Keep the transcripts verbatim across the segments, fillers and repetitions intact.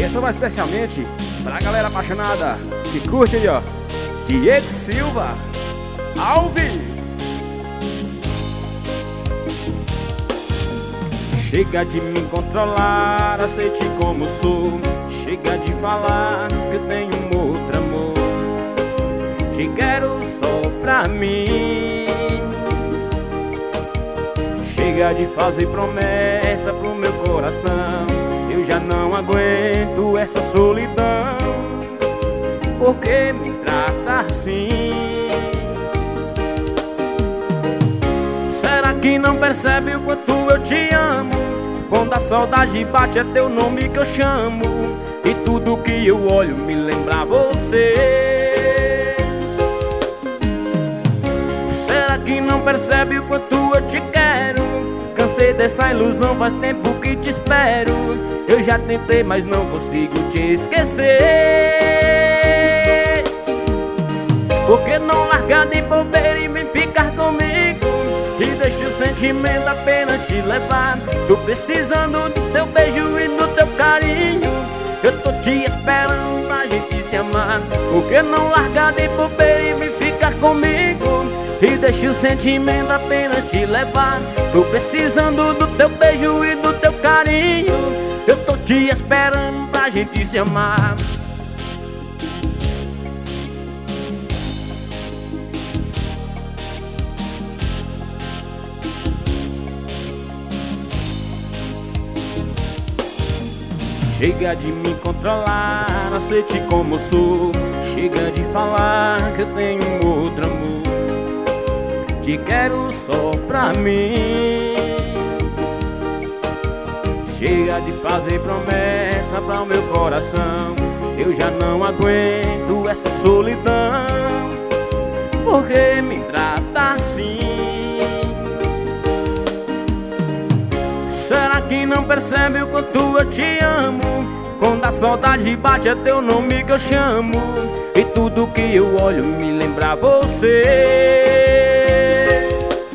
essa vai especialmente pra galera apaixonada que curte aí, ó. Diego Silva, ao vivo. Chega de me controlar, aceite como sou. Chega de falar que eu tenho um outro amor. Te quero só pra mim. Chega de fazer promessa pro meu coração. Eu já não aguento essa solidão. Por que me trata assim? Será que não percebe o quanto eu te amo? Quando a saudade bate é teu nome que eu chamo. E tudo que eu olho me lembra você. Será que não percebe o quanto eu te quero? Cansei dessa ilusão, faz tempo que te espero. Eu já tentei, mas não consigo te esquecer. Por que não largar de bobeira e vem ficar comigo? E deixa o sentimento apenas te levar. Tô precisando do teu beijo e do teu carinho. Eu tô te esperando pra gente se amar. Por que não largar de bobeira e vem ficar comigo? E deixa o sentimento apenas te levar. Tô precisando do teu beijo e do teu carinho. Eu tô te esperando pra gente se amar. Chega de me controlar, aceite como sou. Chega de falar que eu tenho um outro amor. Te quero só pra mim. Chega de fazer promessa pra o meu coração. Eu já não aguento essa solidão. Por que me trata assim? Será que não percebe o quanto eu te amo? Quando a saudade bate é teu nome que eu chamo. E tudo que eu olho me lembra você.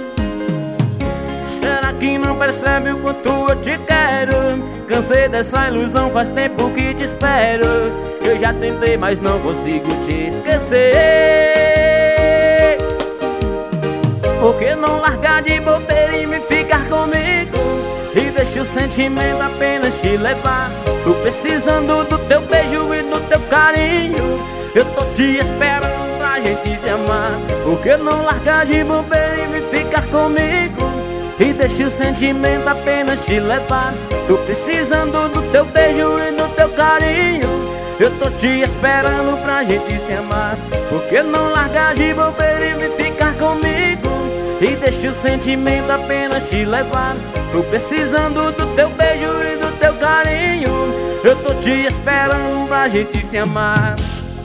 Será que não percebe o quanto eu te quero? Cansei dessa ilusão, faz tempo que te espero. Eu já tentei, mas não consigo te esquecer. Por que não largar de bobeira e me ficar comigo? E deixa o sentimento apenas te levar. Tô precisando do teu beijo e do teu carinho. Eu tô te esperando pra gente se amar. Por que não largar de bobeira e me ficar comigo? E deixa o sentimento apenas te levar. Tô precisando do teu beijo e do teu carinho. Eu tô te esperando pra gente se amar. Por que não largar de bobeira e me ficar comigo? E deixa o sentimento apenas te levar. Tô precisando do teu beijo e do teu carinho. Eu tô te esperando pra gente se amar.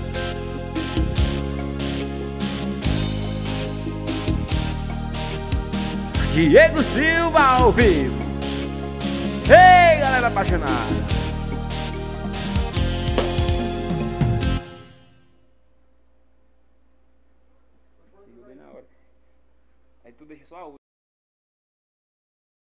Diego Silva ao vivo. Ei, galera apaixonada. Aí tu deixa só a